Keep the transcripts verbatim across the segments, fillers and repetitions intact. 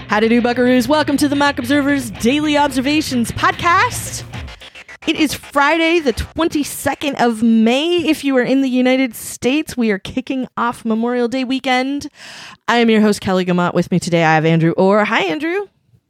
Howdy do, buckaroos. Welcome to the Mac Observer's Daily Observations podcast. It is Friday, the twenty-second of May. If you are in the United States, we are kicking off Memorial Day weekend. I am your host, Kelly Gamont. With me today, I have Andrew Orr. Hi, Andrew.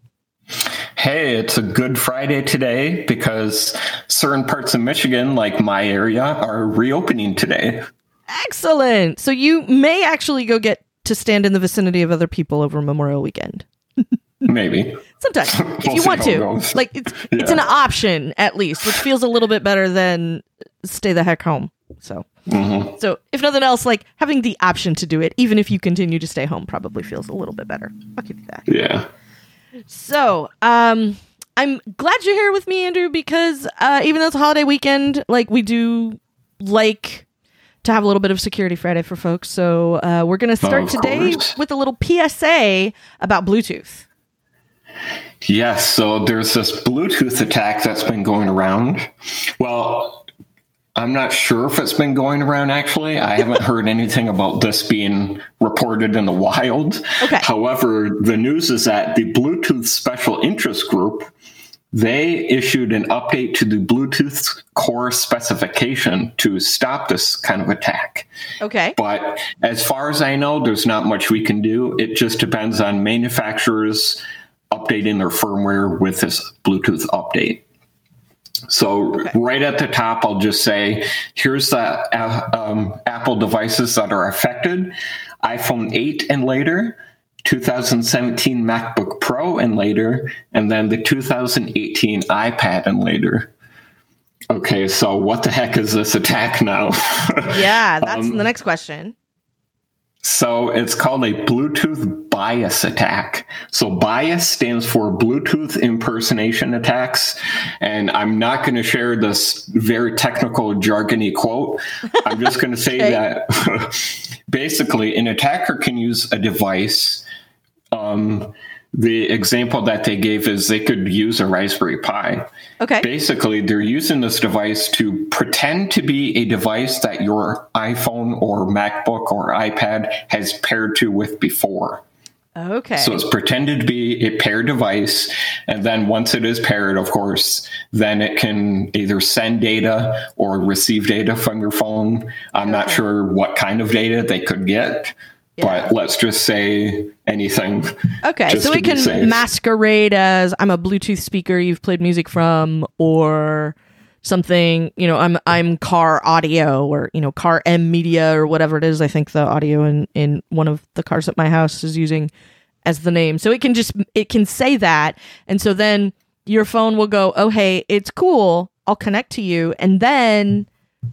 Hey, it's a good Friday today because certain parts of Michigan, like my area, are reopening today. Excellent. So you may actually go get to stand in the vicinity of other people over Memorial Weekend. Maybe. Sometimes, we'll if you want to. It like it's yeah. it's an option at least, which feels a little bit better than stay the heck home. So, mm-hmm. so if nothing else, like having the option to do it, even if you continue to stay home, probably feels a little bit better. I'll give you that. Yeah. So, um, I'm glad you're here with me, Andrew, because uh, even though it's a holiday weekend, like we do like to have a little bit of Security Friday for folks. So uh, we're going to start of today course. with a little P S A about Bluetooth. Yes, so there's this Bluetooth attack that's been going around. Well, I'm not sure if it's been going around, actually. I haven't heard anything about this being reported in the wild. Okay. However, the news is that the Bluetooth Special Interest Group, they issued an update to the Bluetooth core specification to stop this kind of attack. Okay. But as far as I know, there's not much we can do. It just depends on manufacturers updating their firmware with this Bluetooth update. So okay. right at the top, I'll just say, here's the uh, um, Apple devices that are affected. iPhone eight and later, two thousand seventeen MacBook Pro and later, and then the two thousand eighteen iPad and later. Okay, so what the heck is this attack now? Yeah, that's um, the next question. So it's called a Bluetooth bias attack. So bias stands for Bluetooth impersonation attacks. And I'm not going to share this very technical jargony quote. I'm just going to say okay. that basically an attacker can use a device. Um, the example that they gave is they could use a Raspberry Pi. Okay. Basically, they're using this device to pretend to be a device that your iPhone or MacBook or iPad has paired to with before. Okay. So it's pretended to be a paired device. And then once it is paired, of course, then it can either send data or receive data from your phone. I'm okay. not sure what kind of data they could get. Yeah. But let's just say anything. Okay, so it can safe. masquerade as I'm a Bluetooth speaker you've played music from, or something, you know, I'm I'm car audio, or, you know, car M media, or whatever it is. I think the audio in, in one of the cars at my house is using as the name. So it can just, it can say that. And so then your phone will go, oh, hey, it's cool. I'll connect to you. And then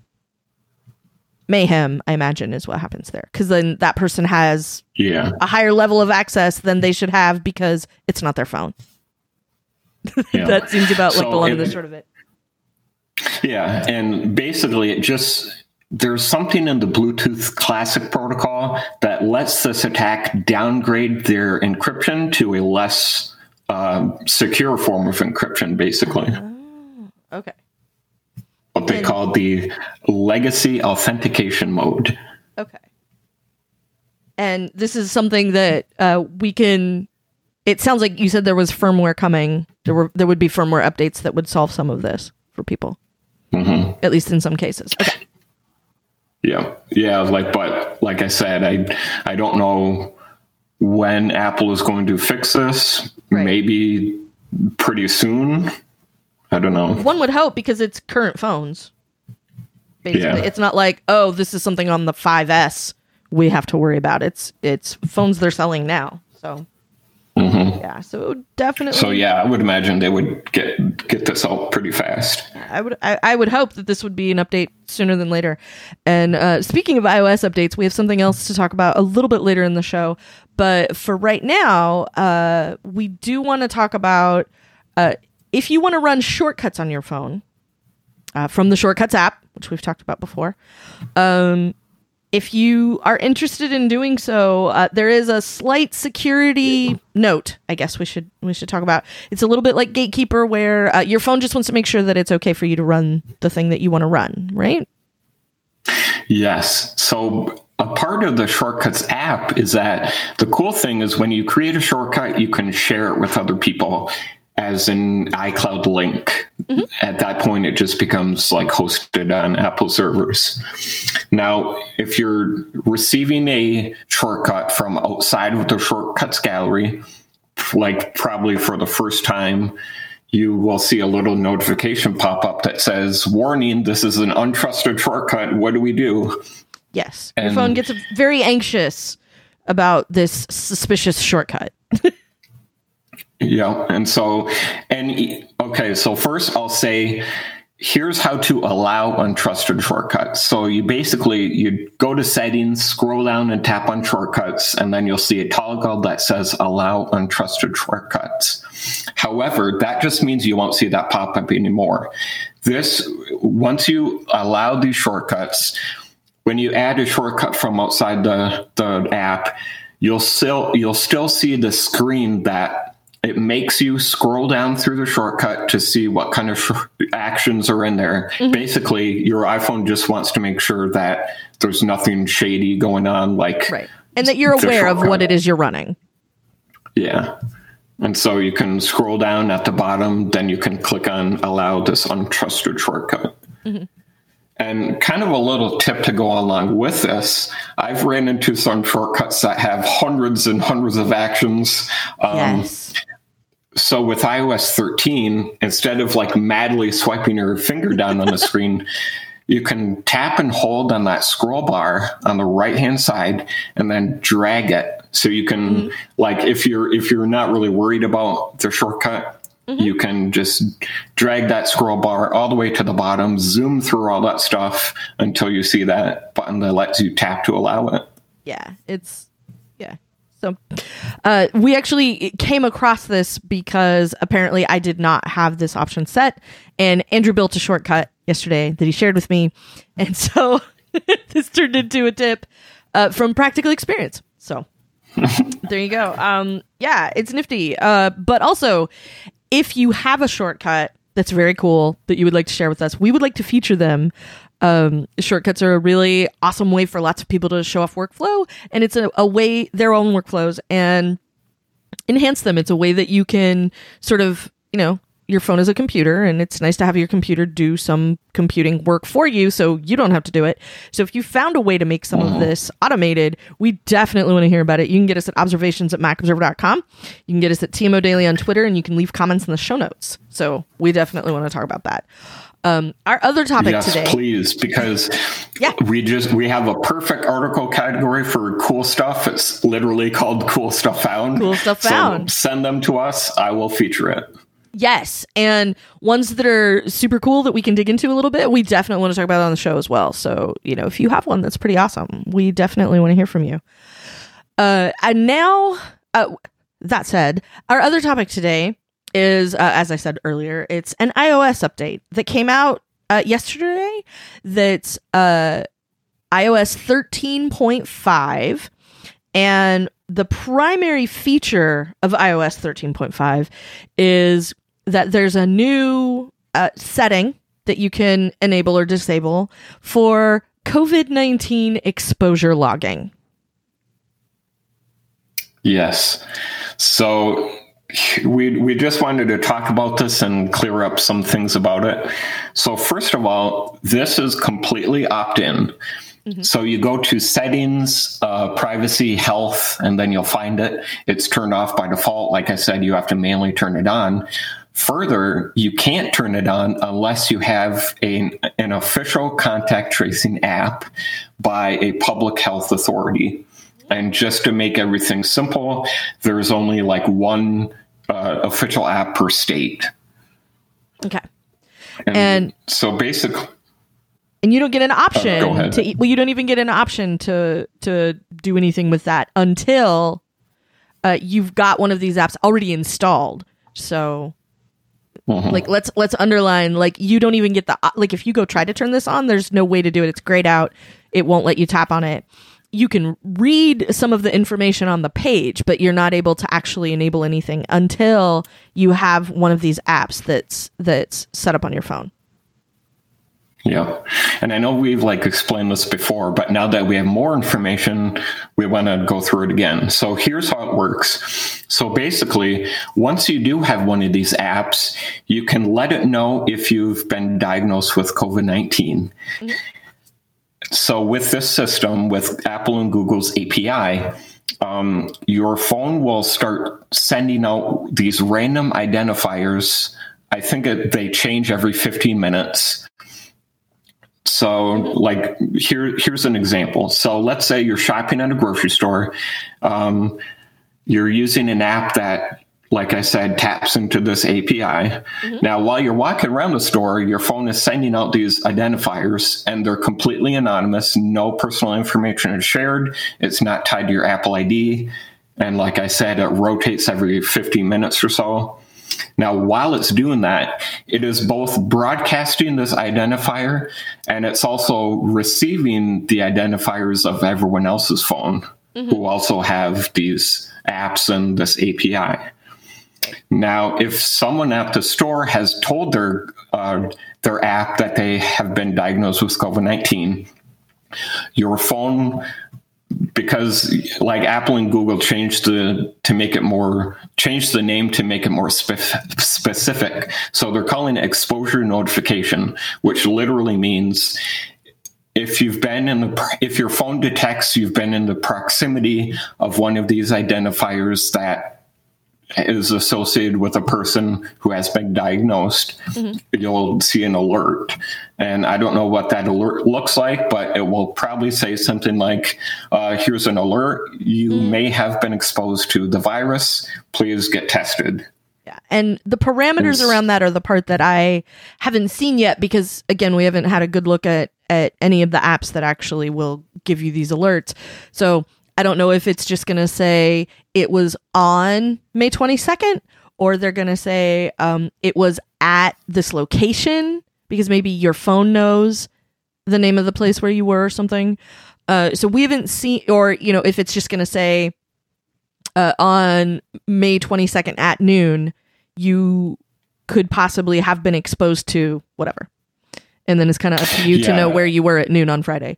mayhem, I imagine, is what happens there, because then that person has yeah. a higher level of access than they should have because it's not their phone. Yeah. That seems about like so the long and the short of it. Yeah, and basically it just, there's something in the Bluetooth Classic protocol that lets this attack downgrade their encryption to a less uh, secure form of encryption, basically. Oh, okay. What they call the legacy authentication mode. Okay. And this is something that uh, we can, it sounds like you said there was firmware coming. There were there would be firmware updates that would solve some of this for people. Mm-hmm. At least in some cases. Okay. Yeah. Yeah. Like, but like I said, I, I don't know when Apple is going to fix this. Right. Maybe pretty soon. I don't know. One would hope, because it's current phones. Basically, yeah. It's not like, oh, this is something on the five S we have to worry about. It's it's phones they're selling now. So mm-hmm. yeah, so it would definitely. So yeah, I would imagine they would get get this out pretty fast. I would I, I would hope that this would be an update sooner than later. And uh, speaking of iOS updates, we have something else to talk about a little bit later in the show. But for right now, uh, we do want to talk about. Uh, If you want to run shortcuts on your phone uh, from the Shortcuts app, which we've talked about before, um, if you are interested in doing so, uh, there is a slight security note, I guess we should we should talk about. It's a little bit like Gatekeeper, where uh, your phone just wants to make sure that it's okay for you to run the thing that you want to run, right? Yes. So a part of the Shortcuts app is that the cool thing is when you create a shortcut, you can share it with other people as an iCloud link. Mm-hmm. At that point, it just becomes like hosted on Apple servers. Now, if you're receiving a shortcut from outside of the Shortcuts gallery, like probably for the first time, you will see a little notification pop up that says, warning, this is an untrusted shortcut. What do we do? Yes. And your phone gets very anxious about this suspicious shortcut. Yeah. And so, and okay, so first I'll say, here's how to allow untrusted shortcuts. So you basically, you go to settings, scroll down and tap on shortcuts, and then you'll see a toggle that says allow untrusted shortcuts. However, that just means you won't see that pop up anymore. This, once you allow these shortcuts, when you add a shortcut from outside the, the app, you'll still, you'll still see the screen that it makes you scroll down through the shortcut to see what kind of sh- actions are in there. Mm-hmm. Basically, your iPhone just wants to make sure that there's nothing shady going on, like right, and that you're aware of what it is you're running. Yeah. And so you can scroll down at the bottom, then you can click on allow this untrusted shortcut. Mm-hmm. And kind of a little tip to go along with this, I've ran into some shortcuts that have hundreds and hundreds of actions. Um, yes. So with i O S thirteen, instead of like madly swiping your finger down on the screen, you can tap and hold on that scroll bar on the right-hand side and then drag it. So you can, mm-hmm. like, if you're if you're not really worried about the shortcut, mm-hmm. you can just drag that scroll bar all the way to the bottom, zoom through all that stuff until you see that button that lets you tap to allow it. Yeah, it's, yeah. So uh, we actually came across this because apparently I did not have this option set, and Andrew built a shortcut yesterday that he shared with me. And so this turned into a tip uh, from practical experience. So there you go. Um, yeah, it's nifty. Uh, but also, if you have a shortcut that's very cool that you would like to share with us, we would like to feature them. Um, shortcuts are a really awesome way for lots of people to show off workflow, and it's a, a way, their own workflows, and enhance them. It's a way that you can sort of, you know, your phone is a computer, and it's nice to have your computer do some computing work for you so you don't have to do it. So if you found a way to make some of this automated, we definitely want to hear about it. You can get us at observations at mac observer dot com. You can get us at T M O Daily on Twitter, and you can leave comments in the show notes. So we definitely want to talk about that. Um, our other topic yes, today. Yes, please, because yeah. we just we have a perfect article category for cool stuff. It's literally called Cool Stuff Found. Cool Stuff Found. So send them to us. I will feature it. Yes, and ones that are super cool that we can dig into a little bit, we definitely want to talk about it on the show as well. So, you know, if you have one that's pretty awesome, we definitely want to hear from you. Uh, and now, uh, that said, our other topic today is, uh, as I said earlier, it's an iOS update that came out uh, yesterday. That's uh, i O S thirteen point five, and the primary feature of i O S thirteen point five is that there's a new uh, setting that you can enable or disable for COVID nineteen exposure logging. Yes. So we we just wanted to talk about this and clear up some things about it. So first of all, this is completely opt-in. Mm-hmm. So you go to settings, uh, privacy, health, and then you'll find it. It's turned off by default. Like I said, you have to manually turn it on. Further, you can't turn it on unless you have a, an official contact tracing app by a public health authority. And just to make everything simple, there's only like one uh, official app per state. Okay. And, and so basically... And you don't get an option uh, go ahead. to, well, you don't even get an option to to do anything with that until uh, you've got one of these apps already installed. So, mm-hmm. like, let's let's underline, like, you don't even get the, like, if you go try to turn this on, there's no way to do it. It's grayed out. It won't let you tap on it. You can read some of the information on the page, but you're not able to actually enable anything until you have one of these apps that's that's set up on your phone. Yeah. And I know we've like explained this before, but now that we have more information, we want to go through it again. So here's how it works. So basically, once you do have one of these apps, you can let it know if you've been diagnosed with COVID nineteen. Mm-hmm. So with this system, with Apple and Google's A P I, um, your phone will start sending out these random identifiers. I think it, they change every fifteen minutes. So like here, here's an example. So let's say you're shopping at a grocery store. Um, you're using an app that, like I said, taps into this A P I. Mm-hmm. Now, while you're walking around the store, your phone is sending out these identifiers, and they're completely anonymous. No personal information is shared. It's not tied to your Apple I D. And like I said, it rotates every fifteen minutes or so. Now, while it's doing that, it is both broadcasting this identifier, and it's also receiving the identifiers of everyone else's phone, mm-hmm. who also have these apps and this A P I. Now, if someone at the store has told their uh, their app that they have been diagnosed with COVID nineteen, your phone, because like Apple and Google changed the to make it more changed the name to make it more spe- specific. So they're calling it exposure notification, which literally means if you've been in the if your phone detects you've been in the proximity of one of these identifiers that is associated with a person who has been diagnosed, mm-hmm. you'll see an alert. And I don't know what that alert looks like, but it will probably say something like, uh, here's an alert. You mm. may have been exposed to the virus. Please get tested. Yeah. And the parameters it's, around that are the part that I haven't seen yet, because again, we haven't had a good look at, at any of the apps that actually will give you these alerts. So I don't know if it's just going to say it was on May twenty-second, or they're going to say um, it was at this location, because maybe your phone knows the name of the place where you were or something. Uh, so we haven't seen, or, you know, if it's just going to say uh, on May twenty-second at noon, you could possibly have been exposed to whatever. And then it's kind of up to you yeah. to know where you were at noon on Friday.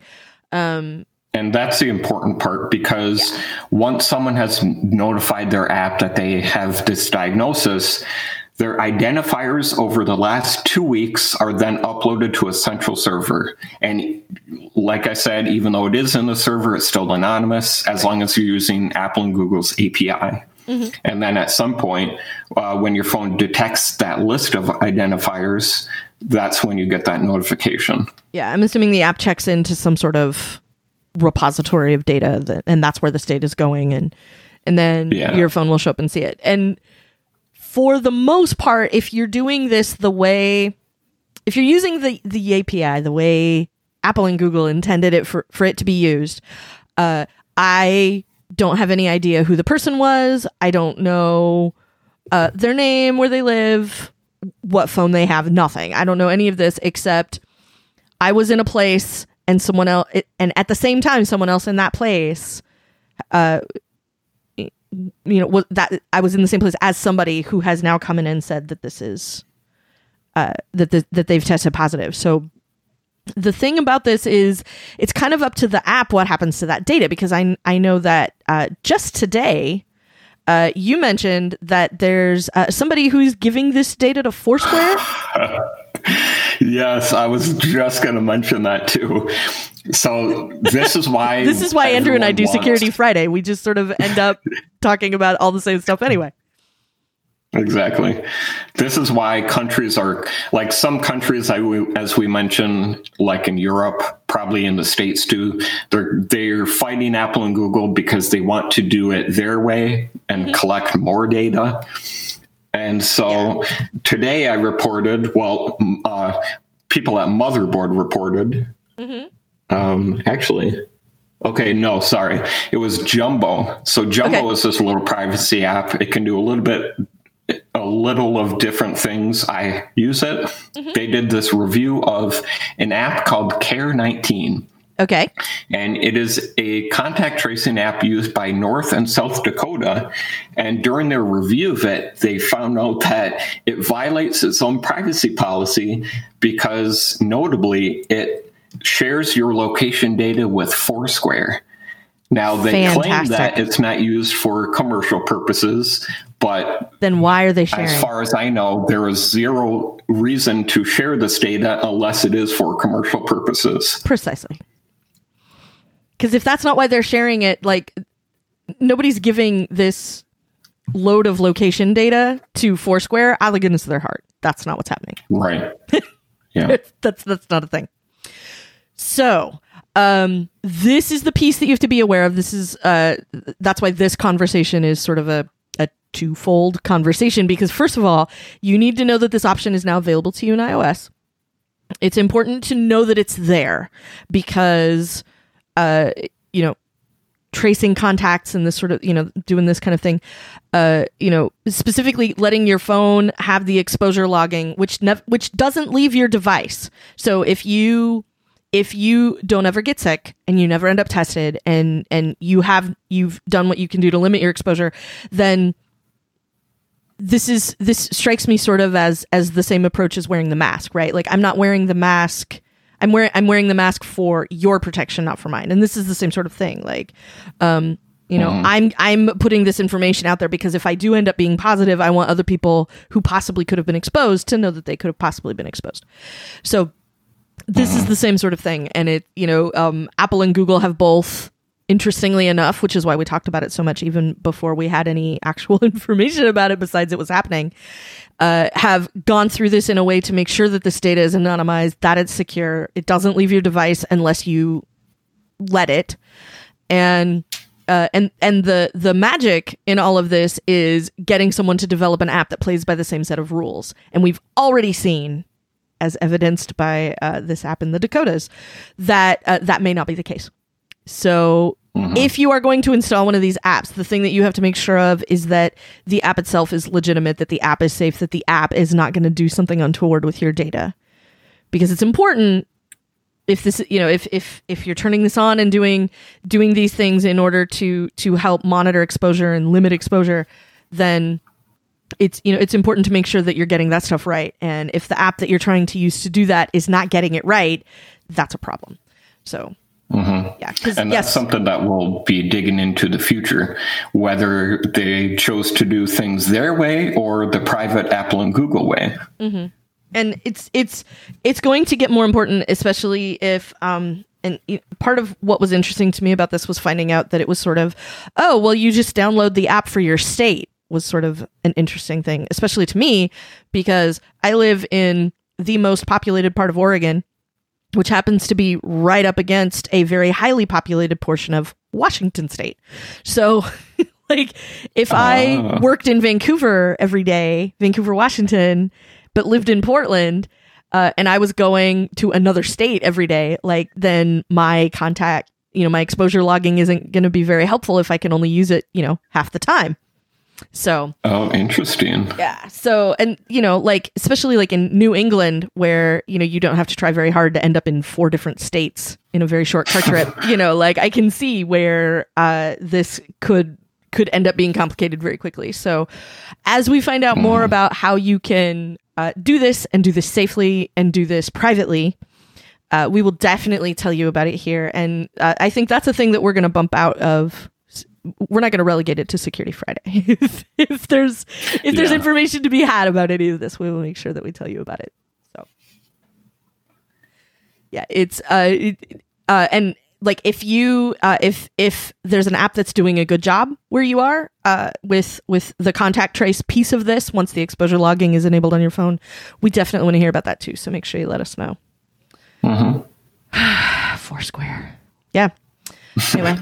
Um, And that's the important part, because yeah. once someone has notified their app that they have this diagnosis, their identifiers over the last two weeks are then uploaded to a central server. And like I said, even though it is in the server, it's still anonymous as long as you're using Apple and Google's A P I. Mm-hmm. And then at some point, uh, when your phone detects that list of identifiers, that's when you get that notification. Yeah, I'm assuming the app checks into some sort of repository of data, that, and that's where this data is going, and and then yeah. your phone will show up and see it. And for the most part, if you're doing this the way, if you're using the the A P I the way Apple and Google intended it for, for it to be used, uh, I don't have any idea who the person was. I don't know uh, their name, where they live, what phone they have, nothing. I don't know any of this, except I was in a place and someone else, and at the same time, someone else in that place, uh, you know, was that I was in the same place as somebody who has now come in and said that this is, uh, that the, that they've tested positive. So the thing about this is, it's kind of up to the app what happens to that data, because I I know that uh, just today, uh, you mentioned that there's uh, somebody who's giving this data to Foursquare. Yes, I was just going to mention that too. So this is why this is why Andrew and I do wants... Security Friday. We just sort of end up talking about all the same stuff anyway. Exactly. This is why countries are like some countries, as we mentioned, like in Europe, probably in the States too. They're they're fighting Apple and Google because they want to do it their way and mm-hmm. collect more data. And so yeah. today I reported, well, uh, people at Motherboard reported, mm-hmm. um, actually, okay, no, sorry. It was Jumbo. So Jumbo okay. is this little privacy app. It can do a little bit, a little of different things. I use it. Mm-hmm. They did this review of an app called Care nineteen. Okay. And it is a contact tracing app used by North and South Dakota. And during their review of it, they found out that it violates its own privacy policy because, notably, it shares your location data with Foursquare. Now, they Fantastic. claim that it's not used for commercial purposes, but then why are they sharing? As far as I know, there is zero reason to share this data unless it is for commercial purposes. Precisely. Because if that's not why they're sharing it, like, nobody's giving this load of location data to Foursquare out of the goodness of their heart. That's not what's happening. Right. Yeah. that's that's not a thing. So, um, this is the piece that you have to be aware of. This is uh, that's why this conversation is sort of a, a twofold conversation, because first of all, you need to know that this option is now available to you in iOS. It's important to know that it's there because, uh, you know, tracing contacts and this sort of, you know, doing this kind of thing, uh, you know, specifically letting your phone have the exposure logging, which nev- which doesn't leave your device. So if you if you don't ever get sick and you never end up tested and and you have you've done what you can do to limit your exposure, then this is this strikes me sort of as as the same approach as wearing the mask, right? Like, I'm not wearing the mask. I'm wearing I'm wearing the mask for your protection, not for mine. And this is the same sort of thing. Like, um, you know, mm-hmm. I'm I'm putting this information out there because if I do end up being positive, I want other people who possibly could have been exposed to know that they could have possibly been exposed. So this mm-hmm. is the same sort of thing. And it, you know, um, Apple and Google have both, interestingly enough, which is why we talked about it so much even before we had any actual information about it besides it was happening, uh, have gone through this in a way to make sure that this data is anonymized, that it's secure, it doesn't leave your device unless you let it. And uh, and and the the magic in all of this is getting someone to develop an app that plays by the same set of rules. And we've already seen, as evidenced by uh, this app in the Dakotas, that uh, that may not be the case. So mm-hmm. if you are going to install one of these apps, the thing that you have to make sure of is that the app itself is legitimate, that the app is safe, that the app is not going to do something untoward with your data. Because it's important, if this, you know, if if if you're turning this on and doing doing these things in order to to help monitor exposure and limit exposure, then it's, you know, it's important to make sure that you're getting that stuff right. And if the app that you're trying to use to do that is not getting it right, that's a problem. So mm-hmm. yeah, and that's yes. something that we'll be digging into the future, whether they chose to do things their way or the private Apple and Google way. Mm-hmm. And it's it's it's going to get more important, especially if um and part of what was interesting to me about this was finding out that it was sort of, oh, well, you just download the app for your state, was sort of an interesting thing, especially to me, because I live in the most populated part of Oregon, which happens to be right up against a very highly populated portion of Washington state. So, like, if uh. I worked in Vancouver every day, Vancouver, Washington, but lived in Portland, uh, and I was going to another state every day, like, then my contact, you know, my exposure logging isn't going to be very helpful if I can only use it, you know, half the time. So, oh, interesting. Yeah. So, and, you know, like, especially like in New England, where, you know, you don't have to try very hard to end up in four different states in a very short car trip, you know, like, I can see where uh, this could could end up being complicated very quickly. So as we find out more mm. about how you can uh, do this and do this safely and do this privately, uh, we will definitely tell you about it here. And uh, I think that's a thing that we're going to bump out of. We're not going to relegate it to Security Friday. if, if there's if there's yeah. information to be had about any of this, we will make sure that we tell you about it. So, yeah, it's uh, it, uh and like if you uh, if if there's an app that's doing a good job where you are uh, with with the contact trace piece of this, once the exposure logging is enabled on your phone, we definitely want to hear about that too. So make sure you let us know. Mm-hmm. Foursquare, yeah. Anyway.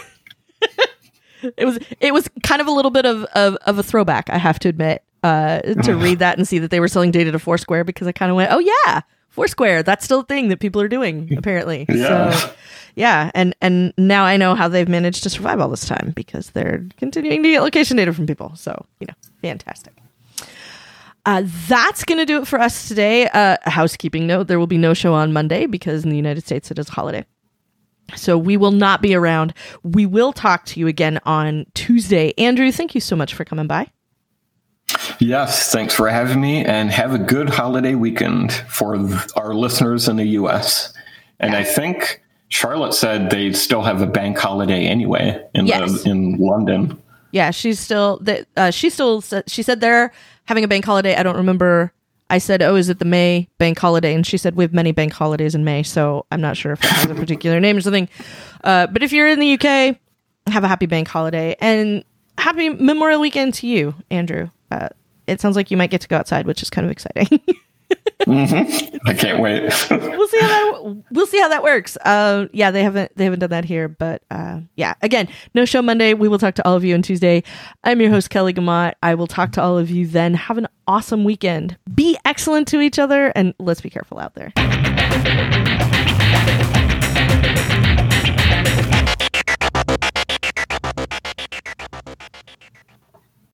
It was it was kind of a little bit of, of, of a throwback, I have to admit, uh, to read that and see that they were selling data to Foursquare, because I kind of went, oh yeah, Foursquare, that's still a thing that people are doing, apparently. Yeah. So, yeah, and, and now I know how they've managed to survive all this time, because they're continuing to get location data from people. So, you know, fantastic. Uh, that's going to do it for us today. Uh, a housekeeping note, there will be no show on Monday, because in the United States it is a holiday. So we will not be around. We will talk to you again on Tuesday. Andrew, thank you so much for coming by. Yes, thanks for having me, and have a good holiday weekend for our listeners in the U S. And I think Charlotte said they still have a bank holiday anyway in yes. the, in London. Yeah, she's still that. Uh, she still she said they're having a bank holiday. I don't remember. I said, "Oh, is it the May bank holiday?" And she said, "We have many bank holidays in May, so I'm not sure if it has a particular name or something." Uh, but if you're in the U K, have a happy bank holiday and happy Memorial Weekend to you, Andrew. Uh, it sounds like you might get to go outside, which is kind of exciting. mm-hmm. I can't wait. we'll see how that we'll see how that works. Uh, yeah, they haven't they haven't done that here, but uh, yeah. Again, no show Monday. We will talk to all of you on Tuesday. I'm your host Kelly Guimont. I will talk to all of you then. Have an awesome weekend. Be excellent to each other, and let's be careful out there.